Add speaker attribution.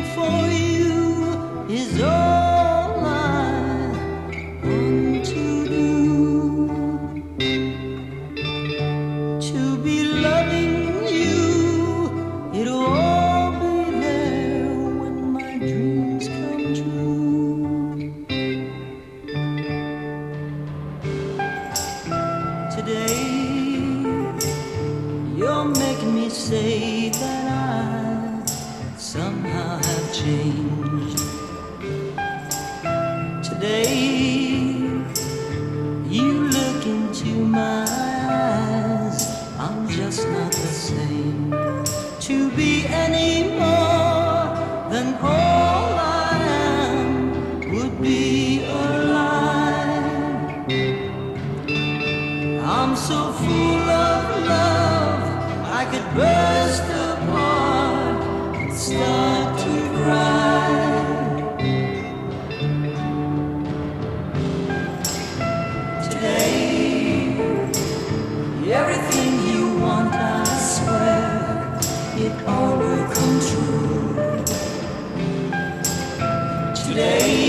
Speaker 1: for you is all I want to do. To be loving you, it'll all be there when my dreams come true. Today, you're making me say that I somehow have changed. Today, you look into my eyes, I'm just not the same. To be any more than all I am would be a lie. I'm so full of love, I could burst apart and start to cry. Today, everything you want, I swear, it all will come true. Today,